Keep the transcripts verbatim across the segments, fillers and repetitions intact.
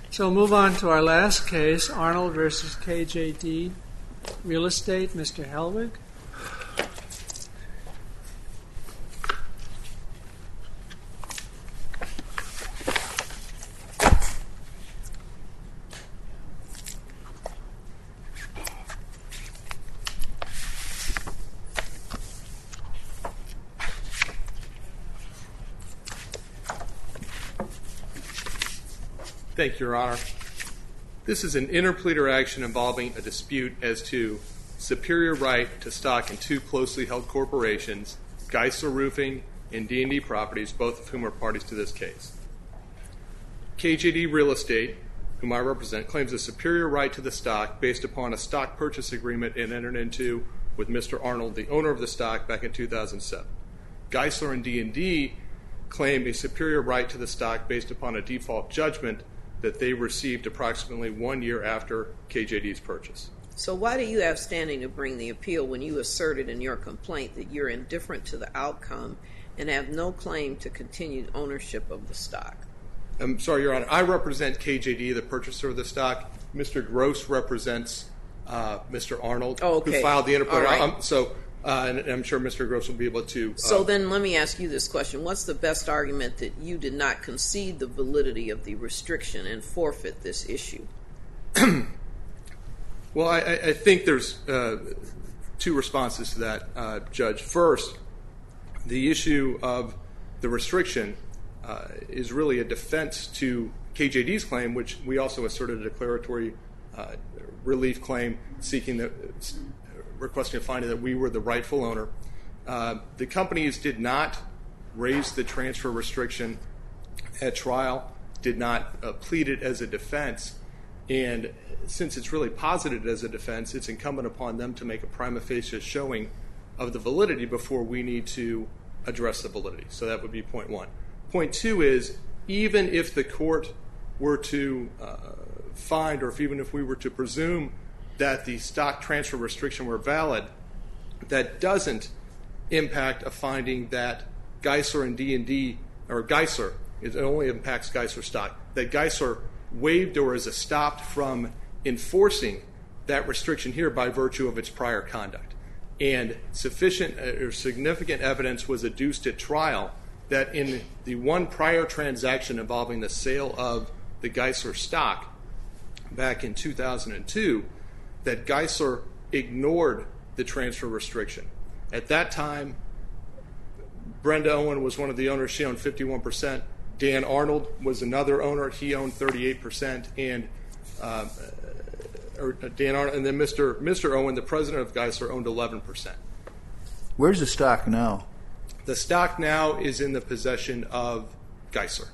So we'll move on to our last case, Arnold versus K J D Real Estate. Mister Helwig. Thank you, Your Honor. This is an interpleader action involving a dispute as to superior right to stock in two closely held corporations, Geisler Roofing and D and D Properties, both of whom are parties to this case. K J D Real Estate, whom I represent, claims a superior right to the stock based upon a stock purchase agreement it entered into with Mister Arnold, the owner of the stock, back in two thousand seven. Geisler and D and D claim a superior right to the stock based upon a default judgment that they received approximately one year after K J D's purchase. So why do you have standing to bring the appeal when you asserted in your complaint that you're indifferent to the outcome and have no claim to continued ownership of the stock? I'm sorry, Your Honor. I represent K J D, the purchaser of the stock. Mister Gross represents uh, Mister Arnold, oh, okay. who filed the interpleader. Right. Um, so, uh, and, and I'm sure Mister Gross will be able to... Uh, so then let me ask you this question. What's the best argument that you did not concede the validity of the restriction and forfeit this issue? Well, I, I think there's uh, two responses to that, uh, Judge. First, the issue of the restriction uh, is really a defense to K J D's claim, which we also asserted a declaratory uh, relief claim seeking the... requesting a finding that we were the rightful owner. Uh, the companies did not raise the transfer restriction at trial, did not uh, plead it as a defense, and since it's really posited as a defense, it's incumbent upon them to make a prima facie showing of the validity before we need to address the validity. So that would be point one. Point two is, even if the court were to uh, find, or if even if we were to presume that the stock transfer restriction were valid, that doesn't impact a finding that Geisler and D and D, or Geisler, it only impacts Geisler stock, that Geisler waived or is stopped from enforcing that restriction here by virtue of its prior conduct. And sufficient or significant evidence was adduced at trial that in the one prior transaction involving the sale of the Geisler stock back in two thousand two, that Geisler ignored the transfer restriction. At that time, Brenda Owen was one of the owners. She owned fifty-one percent. Dan Arnold was another owner. He owned thirty-eight percent. And uh, or Dan Arnold, and then Mister Mister Owen, the president of Geisler, owned eleven percent. Where's the stock now? The stock now is in the possession of Geisler.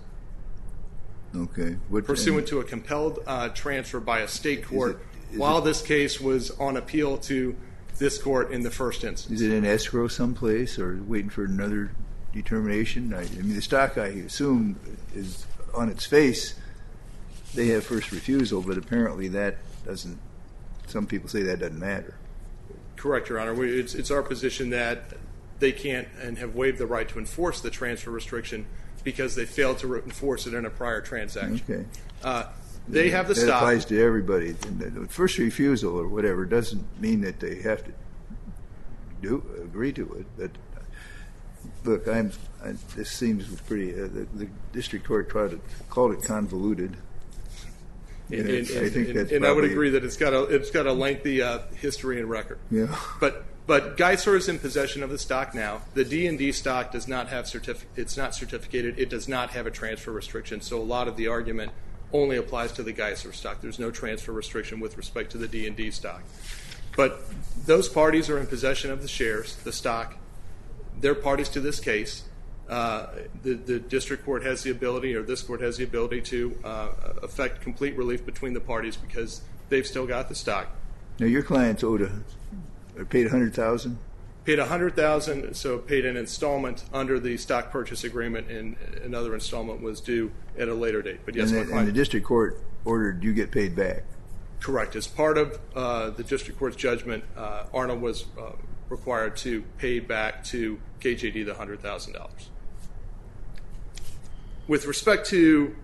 Okay. What, pursuant to a compelled uh, transfer by a state court, Is while it, this case was on appeal to this court in the first instance. Is it in escrow someplace or waiting for another determination? I, I mean, the stock, I assume, is on its face. They have first refusal, but apparently that doesn't, some people say that doesn't matter. Correct, Your Honor. We, it's, it's our position that they can't and have waived the right to enforce the transfer restriction because they failed to enforce it in a prior transaction. Okay. Uh, They have the that stock. That applies to everybody. First refusal or whatever doesn't mean that they have to do agree to it. But look, I'm. I, this seems pretty. Uh, the, the district court tried to call it convoluted. And, and, I and, think and, that's and I would agree that it's got a it's got a lengthy uh, history and record. Yeah. But but Geisler is in possession of the stock now. The D and D stock does not have certificate. It's not certificated. It does not have a transfer restriction. So a lot of the argument only applies to the Geisler stock. There's no transfer restriction with respect to the D and D stock. But those parties are in possession of the shares, the stock. They're parties to this case. Uh, the, the district court has the ability, or this court has the ability, to uh, effect complete relief between the parties because they've still got the stock. Now, your clients owed a, or paid one hundred thousand dollars? Paid one hundred thousand dollars, so paid an installment under the stock purchase agreement, and another installment was due at a later date. But yes, and, my the, client, and the district court ordered you get paid back? Correct. As part of uh, the district court's judgment, uh, Arnold was uh, required to pay back to K J D the one hundred thousand dollars. With respect to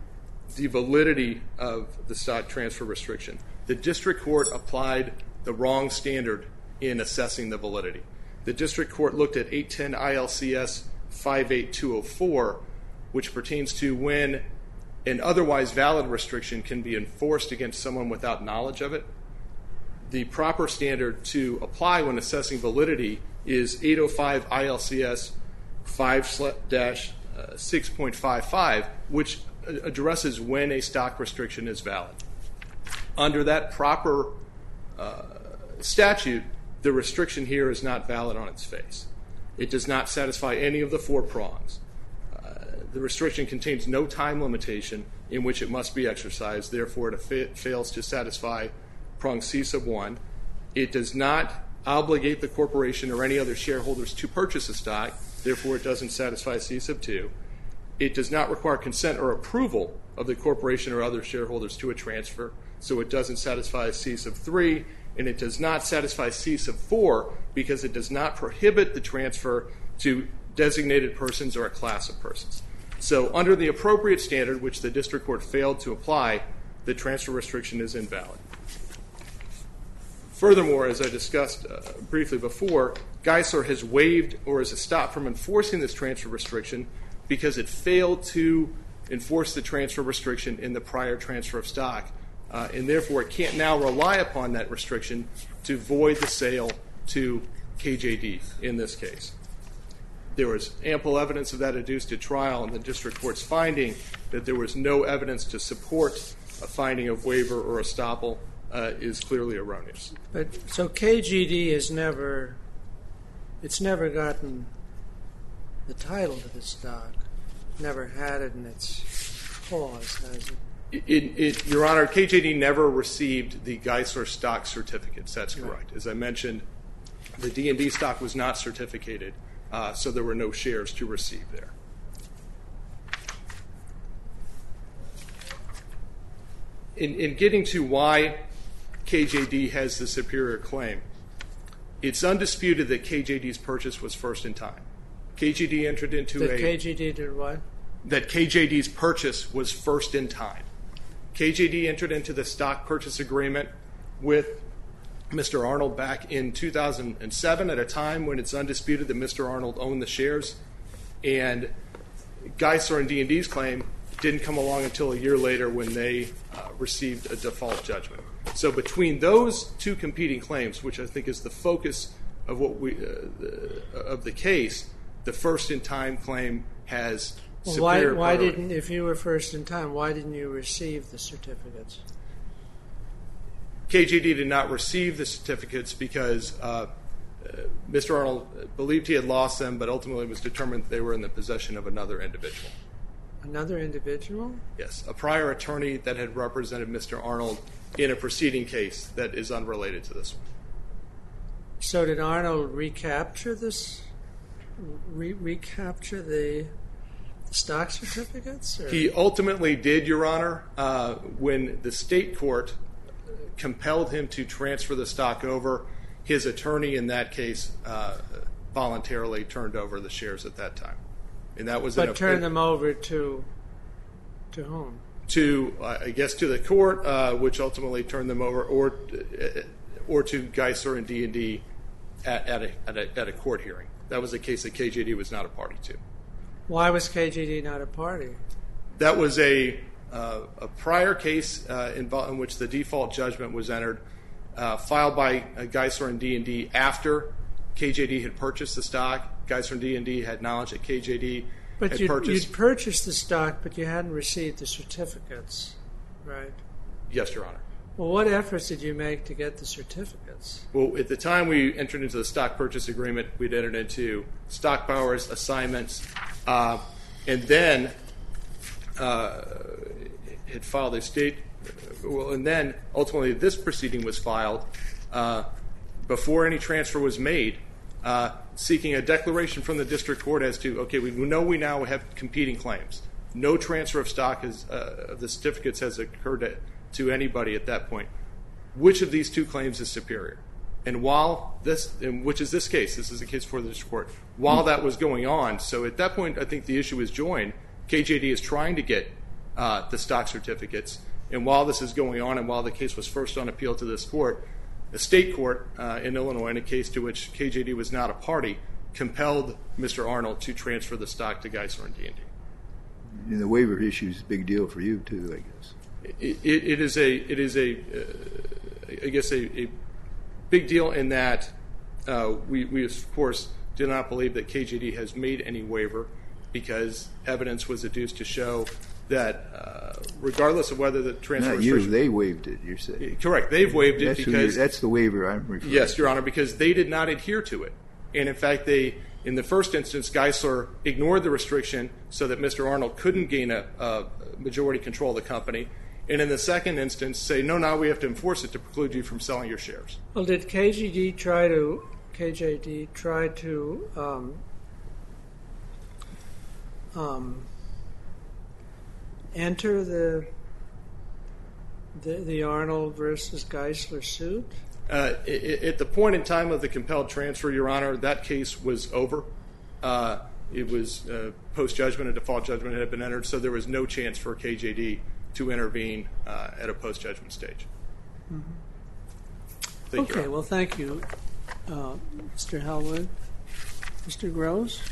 the validity of the stock transfer restriction. The district court applied the wrong standard in assessing the validity. The district court looked at eight ten I L C S five eight two oh four, which pertains to when an otherwise valid restriction can be enforced against someone without knowledge of it. The proper standard to apply when assessing validity is eight oh five I L C S five dash six point five five, which addresses when a stock restriction is valid. Under that proper uh, statute, the restriction here is not valid on its face. It does not satisfy any of the four prongs. Uh, the restriction contains no time limitation in which it must be exercised, therefore it fa- fails to satisfy prong C sub one. It does not obligate the corporation or any other shareholders to purchase a stock, therefore it doesn't satisfy C sub two. It does not require consent or approval of the corporation or other shareholders to a transfer, so it doesn't satisfy C sub three, and it does not satisfy C sub four because it does not prohibit the transfer to designated persons or a class of persons. So under the appropriate standard, which the district court failed to apply, the transfer restriction is invalid. Furthermore, as I discussed uh, briefly before, Geisler has waived or is stopped from enforcing this transfer restriction because it failed to enforce the transfer restriction in the prior transfer of stock, uh, and therefore it can't now rely upon that restriction to void the sale to K J D in this case. There was ample evidence of that adduced at trial, and the district court's finding that there was no evidence to support a finding of waiver or estoppel uh, is clearly erroneous. But so K G D has never, it's never gotten the title to the stock, never had it in its clause, has it? It, it, Your Honor, K J D never received the Geisler stock certificates. That's correct. Right. As I mentioned, the D and D stock was not certificated, uh, so there were no shares to receive there. In, in getting to why K J D has the superior claim, it's undisputed that K J D's purchase was first in time. K J D entered into that a... K J D did what? That K J D's purchase was first in time. K J D entered into the stock purchase agreement with Mister Arnold back in two thousand seven at a time when it's undisputed that Mister Arnold owned the shares, and Geisler and D and D's claim didn't come along until a year later when they uh, received a default judgment. So between those two competing claims, which I think is the focus of what we uh, the, of the case, the first in time claim has well, superior why, why priority. didn't, if you were first in time, why didn't you receive the certificates? K J D did not receive the certificates because uh, uh, Mister Arnold believed he had lost them, but ultimately was determined they were in the possession of another individual. Another individual? Yes, a prior attorney that had represented Mister Arnold in a preceding case that is unrelated to this one. So did Arnold recapture this? Re- recapture the stock certificates? Or? He ultimately did, Your Honor, uh, when the state court compelled him to transfer the stock over. His attorney in that case uh, voluntarily turned over the shares at that time. And that was but in a, turn them over to to whom? To uh, I guess to the court, uh, which ultimately turned them over, or uh, or to Geisler and D and D at, at, a, at a at a court hearing. That was a case that K J D was not a party to. Why was K J D not a party? That was a uh, a prior case uh, in, in which the default judgment was entered, uh, filed by uh, Geisler and D and D after K J D had purchased the stock. Geisler and D and D had knowledge that K J D but had you'd, purchased. you'd purchased the stock, but you hadn't received the certificates, right? Yes, Your Honor. Well, what efforts did you make to get the certificates? Well, at the time we entered into the stock purchase agreement, we'd entered into stock powers, assignments, uh, and then uh, had filed a state. Well, and then ultimately this proceeding was filed uh, before any transfer was made, uh, seeking a declaration from the district court as to, okay, we know we now have competing claims. No transfer of stock has, uh, of the certificates has occurred to, to anybody at that point. Which of these two claims is superior? And while this, and which is this case, this is a case for the district court, while that was going on, so at that point I think the issue was joined. K J D is trying to get uh, the stock certificates. And while this is going on, and while the case was first on appeal to this court, the state court uh, in Illinois, in a case to which K J D was not a party, compelled Mister Arnold to transfer the stock to Geisler and D and D. And the waiver issue is a big deal for you too, I guess. It, it, it is a, it is a, uh, I guess a, a big deal in that uh, we, we of course do not believe that K J D has made any waiver, because evidence was adduced to show that uh, regardless of whether the transfer Not you, they waived it, you're saying. Correct, they've waived it that's because that's the waiver I'm referring yes, to. Your Honor, because they did not adhere to it, and in fact they. In the first instance, Geisler ignored the restriction so that Mister Arnold couldn't gain a, a majority control of the company. And in the second instance, say, no, now we have to enforce it to preclude you from selling your shares. Well, did K J D try to K J D try to um, um, enter the, the the Arnold versus Geisler suit? Uh, at the point in time of the compelled transfer, Your Honor, that case was over. Uh, it was uh, post-judgment, a default judgment had been entered, so there was no chance for K J D to intervene uh, at a post-judgment stage. Mm-hmm. Thank you, okay, well, thank you, uh, Mister Hellwood. Mister Gross?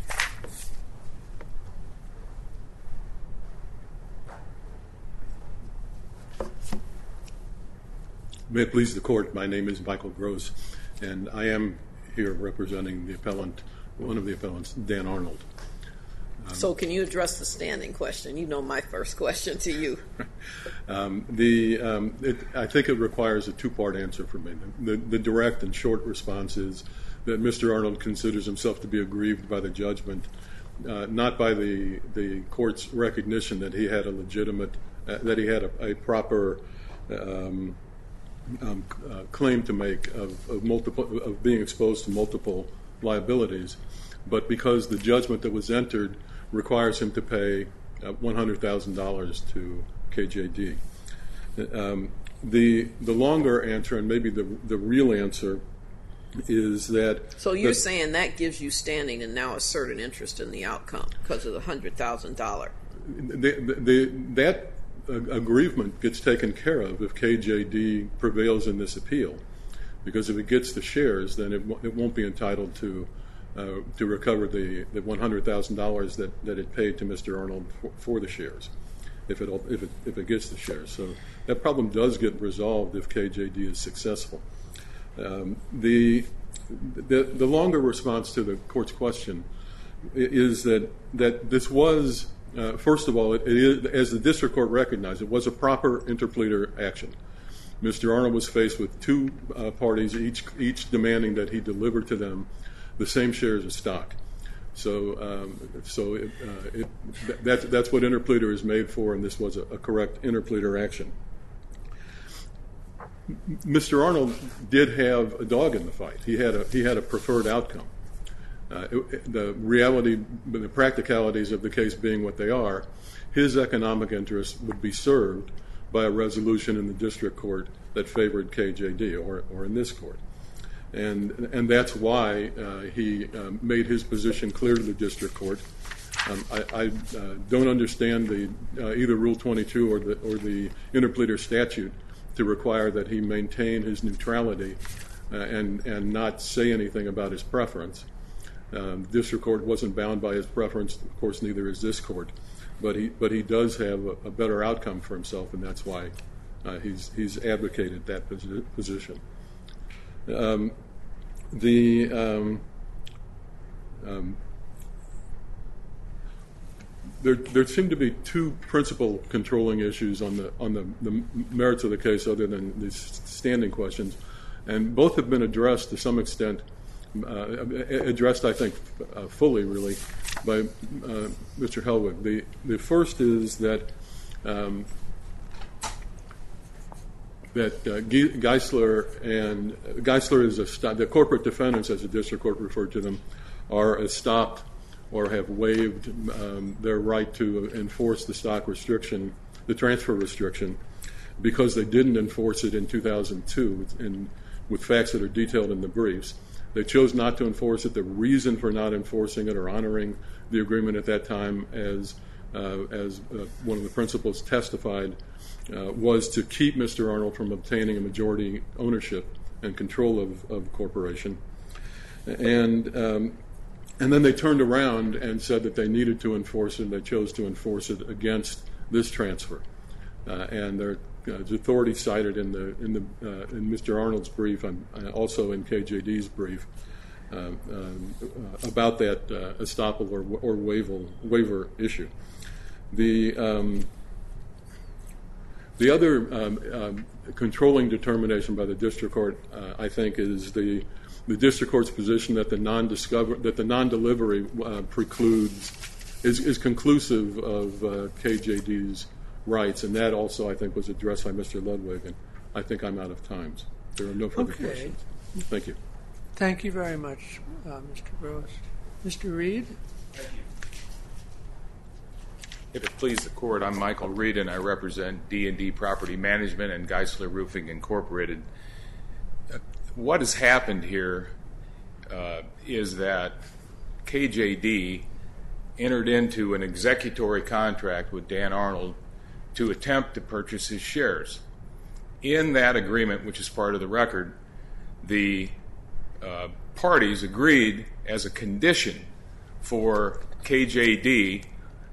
May it please the court, my name is Michael Gross, and I am here representing the appellant, one of the appellants, Dan Arnold. Um, so can you address the standing question? You know my first question to you. um, the um, it, I think it requires a two-part answer for me. The, the direct and short response is that Mister Arnold considers himself to be aggrieved by the judgment, uh, not by the, the court's recognition that he had a legitimate, uh, that he had a, a proper um, Um, uh, claim to make of, of multiple of being exposed to multiple liabilities, but because the judgment that was entered requires him to pay uh, one hundred thousand dollars to K J D. Um, the the longer answer, and maybe the the real answer, is that. So you're that, saying that gives you standing and now assert an interest in the outcome because of the hundred thousand dollar. The, the, the, that. aggrievement gets taken care of if K J D prevails in this appeal, because if it gets the shares, then it, it won't be entitled to uh, to recover the, the one hundred thousand dollars that, that it paid to Mister Arnold for, for the shares, if it, if it if it gets the shares. So that problem does get resolved if K J D is successful. Um, the, the the longer response to the court's question is that that this was. Uh, first of all, it, it is, as the district court recognized, it was a proper interpleader action. Mister Arnold was faced with two uh, parties, each each demanding that he deliver to them the same shares of stock. So, um, so it, uh, it, that, that's what interpleader is made for, and this was a, a correct interpleader action. Mister Arnold did have a dog in the fight. He had a he had a preferred outcome. Uh, it, the reality, the practicalities of the case being what they are, his economic interests would be served by a resolution in the district court that favored K J D, or, or in this court. And and that's why uh, he um, made his position clear to the district court. Um, I, I uh, don't understand the uh, either Rule twenty-two or the or the interpleader statute to require that he maintain his neutrality uh, and and not say anything about his preference. Um, the district court wasn't bound by his preference. Of course, neither is this court. But he but he does have a, a better outcome for himself, and that's why uh, he's he's advocated that posi- position. Um, the um, um, there there seem to be two principal controlling issues on the on the, the merits of the case, other than these standing questions, and both have been addressed to some extent. Uh, addressed, I think, uh, fully, really, by uh, Mister Hellwood. The the first is that um, that uh, Geisler and Geisler is a st- the corporate defendants, as the district court referred to them, are estopped or have waived um, their right to enforce the stock restriction, the transfer restriction, because they didn't enforce it in two thousand two, and with facts that are detailed in the briefs. They chose not to enforce it. The reason for not enforcing it or honoring the agreement at that time, as uh, as uh, one of the principals testified, uh, was to keep Mister Arnold from obtaining a majority ownership and control of, of the corporation. And um, and then they turned around and said that they needed to enforce it, and they chose to enforce it against this transfer. Uh, and their uh, authority cited in the in the uh, in Mister Arnold's brief, and uh, also in K J D's brief, uh, um, uh, about that uh, estoppel or or waiver waiver issue. The um, the other um, um, controlling determination by the district court, uh, I think, is the the district court's position that the non-discover that the non-delivery uh, precludes is, is conclusive of uh, K J D's rights, and that also I think was addressed by Mister Ludwig. And I think I'm out of time. There are no further okay. questions. Thank you. Thank you very much, uh, Mister Gross. Mister Reed. If it pleases the court, I'm Michael Reed, and I represent D and D Property Management and Geisler Roofing Incorporated. Uh, what has happened here uh, is that K J D entered into an executory contract with Dan Arnold to attempt to purchase his shares. In that agreement, which is part of the record, the uh, parties agreed as a condition for K J D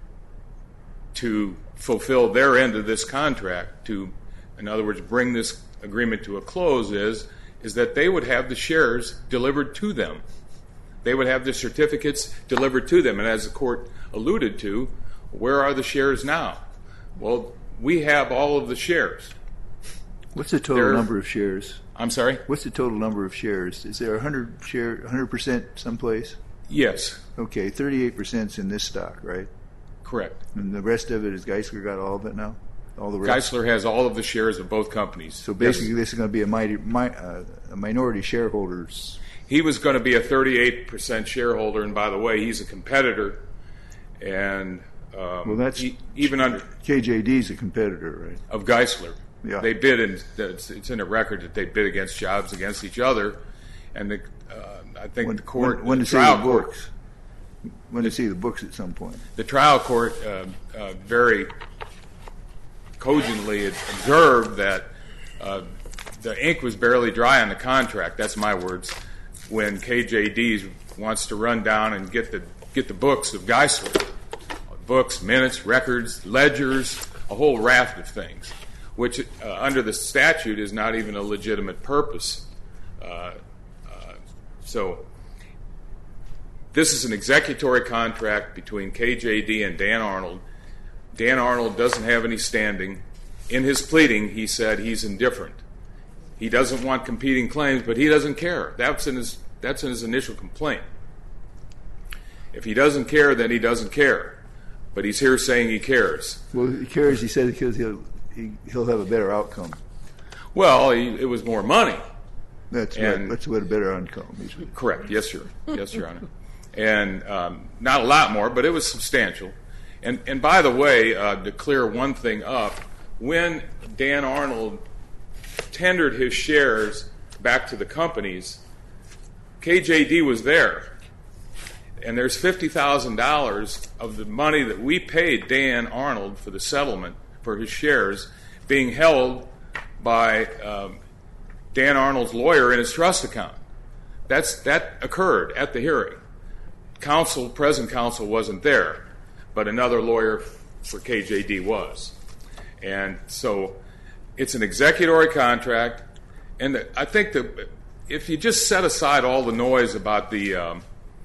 to fulfill their end of this contract, to, in other words, bring this agreement to a close, is, is that they would have the shares delivered to them. They would have the certificates delivered to them. And as the court alluded to, where are the shares now? Well, we have all of the shares. What's the total There- number of shares? I'm sorry? What's the total number of shares? Is there one hundred share, one hundred percent someplace? Yes, Okay, thirty-eight percent is in this stock, right? correct. And the rest of it is Geisler got all of it now? All the rest? Geisler has all of the shares of both companies. So basically, Yes. this is going to be a, mighty, mi- uh, a minority shareholders. He was going to be a thirty-eight percent shareholder, and by the way, he's a competitor. And um, Well, that's- he, even under K J D's a competitor, right? of Geisler, Yeah. they bid, and it's, it's in a record that they bid against jobs against each other. And the, uh, I think When, the court, when, when the to see trial the court, books? When to see the books at some point? the trial court uh, uh, very cogently observed that uh, the ink was barely dry on the contract. That's my words. When K J D wants to run down and get the get the books of Geisler, books, minutes, records, ledgers, a whole raft of things, which uh, under the statute is not even a legitimate purpose. Uh, uh, so this is an executory contract between K J D and Dan Arnold. Dan Arnold doesn't have any standing. In his pleading, he said he's indifferent. He doesn't want competing claims, but he doesn't care. That's in his, that's in his initial complaint. If he doesn't care, then he doesn't care. But he's here saying he cares. Well, he cares, he said, because he'll, he, he'll have a better outcome. Well, he, it was more money. That's And- what, that's what a better outcome is. Correct. Yes, sir. Yes, Your Honor. And um, not a lot more, but it was substantial. And, and by the way, uh, to clear one thing up, when Dan Arnold tendered his shares back to the companies, K J D was there. And there's fifty thousand dollars of the money that we paid Dan Arnold for the settlement for his shares being held by um, Dan Arnold's lawyer in his trust account. That's, that occurred at the hearing. Counsel, present counsel wasn't there, but another lawyer for K J D was. And so it's an executory contract, and I think that if you just set aside all the noise about the um,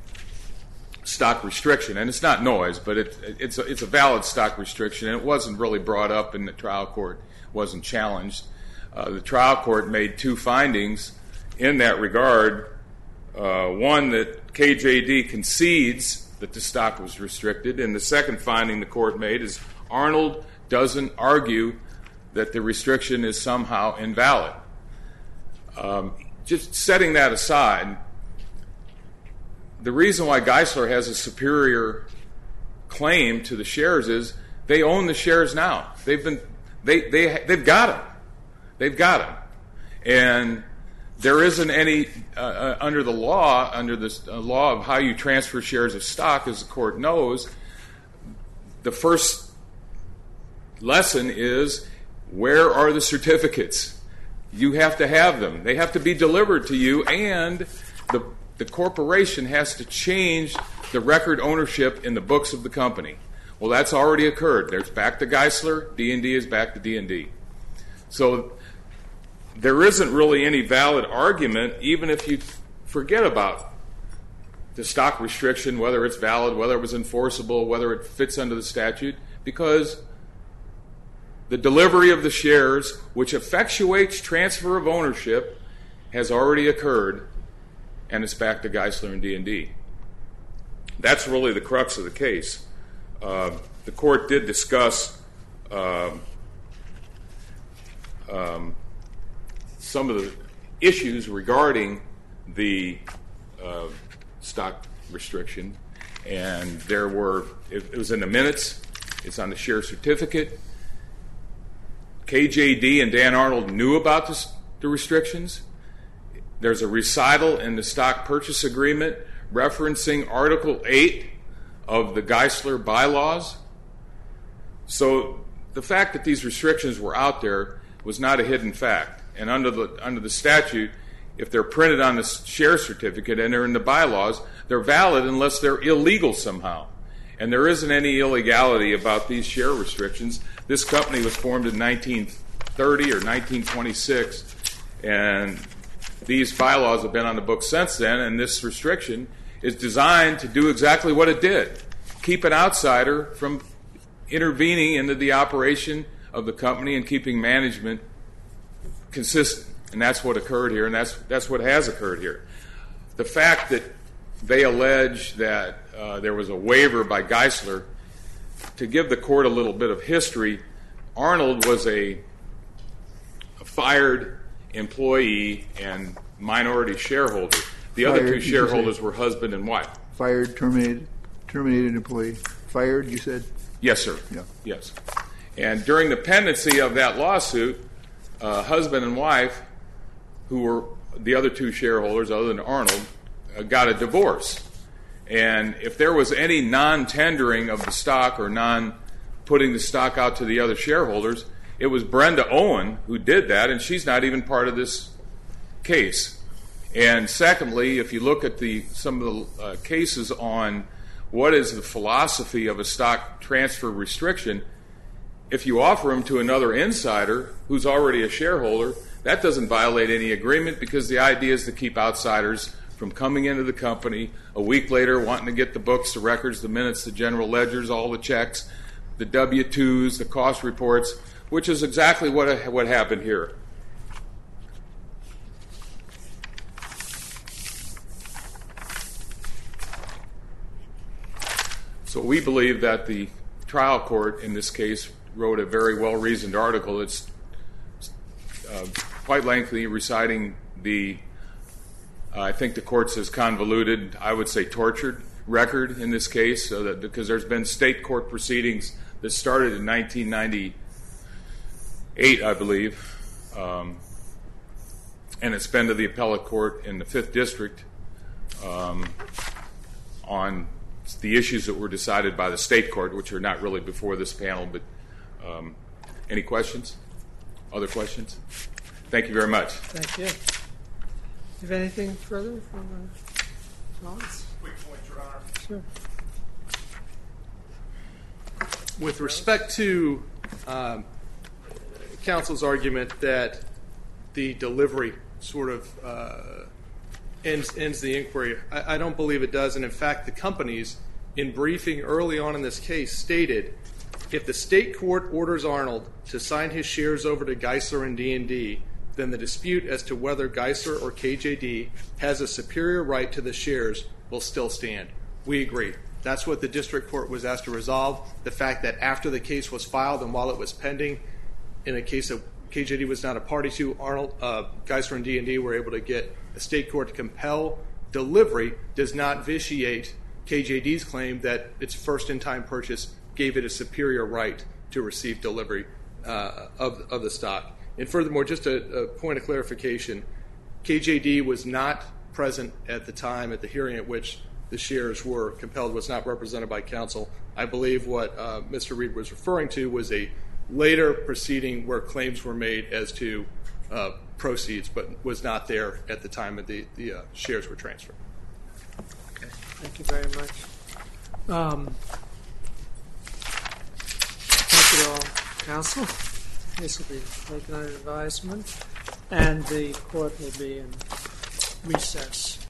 stock restriction, and it's not noise, but it, it's, a, it's a valid stock restriction, and it wasn't really brought up in the trial court, wasn't challenged. Uh, the trial court made two findings in that regard. Uh, one, that K J D concedes that the stock was restricted, and the second finding the court made is Arnold doesn't argue that the restriction is somehow invalid. Um, just setting that aside, the reason why Geisler has a superior claim to the shares is they own the shares now. They've been, they, they, they've got them. They've got them. And there isn't any, uh, uh, under the law, under the uh, law of how you transfer shares of stock, as the court knows, the first lesson is, where are the certificates? You have to have them. They have to be delivered to you, and the, the corporation has to change the record ownership in the books of the company. Well, that's already occurred. There's back to Geisler, D and D is back to D and D. So there isn't really any valid argument, even if you forget about the stock restriction, whether it's valid, whether it was enforceable, whether it fits under the statute, because the delivery of the shares, which effectuates transfer of ownership, has already occurred, and it's back to Geisler and D and D. That's really the crux of the case. Uh, the court did discuss uh, um, some of the issues regarding the uh, stock restriction, and there were, it, it was in the minutes, it's on the share certificate. K J D and Dan Arnold knew about this, the restrictions. There's a recital in the stock purchase agreement referencing Article eight of the Geisler bylaws. So the fact that these restrictions were out there was not a hidden fact. And under the under the statute, if they're printed on the share certificate and they're in the bylaws, they're valid unless they're illegal somehow. And there isn't any illegality about these share restrictions. This company was formed in nineteen thirty or nineteen twenty-six, and these bylaws have been on the books since then, and this restriction is designed to do exactly what it did: keep an outsider from intervening into the operation of the company and keeping management consistent. And that's what occurred here, and that's that's what has occurred here. The fact that they allege that uh, there was a waiver by Geisler, to give the court a little bit of history, Arnold was a, a fired employee and minority shareholder. The Fired, other two shareholders were husband and wife. Fired, terminated, terminated employee. Fired, you said? Yes, sir. Yeah. Yes. And during the pendency of that lawsuit, uh, husband and wife, who were the other two shareholders other than Arnold, uh, got a divorce. And if there was any non-tendering of the stock or non-putting the stock out to the other shareholders, it was Brenda Owen who did that, and she's not even part of this case. And secondly, if you look at the some of the uh, cases on what is the philosophy of a stock transfer restriction, if you offer them to another insider who's already a shareholder, that doesn't violate any agreement, because the idea is to keep outsiders from coming into the company a week later wanting to get the books, the records, the minutes, the general ledgers, all the checks, the W two's, the cost reports, which is exactly what what happened here. So we believe that the trial court in this case wrote a very well-reasoned article. It's uh, quite lengthy, reciting the, uh, I think the court says convoluted, I would say tortured record in this case, so that, because there's been state court proceedings that started in nineteen ninety-eight, I believe, um, and it's been to the appellate court in the fifth District um, on the issues that were decided by the state court, which are not really before this panel. But um, any questions? Other questions? Thank you very much. Thank you. Have anything further from uh, Lawrence? Quick point, Your Honor. Sure. With respect to um, counsel's argument that the delivery sort of uh, ends ends the inquiry, I, I don't believe it does. And in fact, the companies, in briefing early on in this case, stated if the state court orders Arnold to sign his shares over to Geisler and D and D, then the dispute as to whether Geisler or K J D has a superior right to the shares will still stand. We agree. That's what the district court was asked to resolve. The fact that after the case was filed and while it was pending, in a case that K J D was not a party to, Arnold, uh, Geisler and D and D were able to get a state court to compel delivery, does not vitiate K J D's claim that its first-in-time purchase gave it a superior right to receive delivery uh, of, of the stock. And furthermore, just a, a point of clarification, K J D was not present at the time at the hearing at which the shares were compelled was not represented by counsel. I believe what uh, Mister Reed was referring to was a later proceeding where claims were made as to uh, proceeds, but was not there at the time of the, the uh, shares were transferred. Okay, thank you very much. Um, thank you all, counsel. This will be taken under advisement, and the court will be in recess.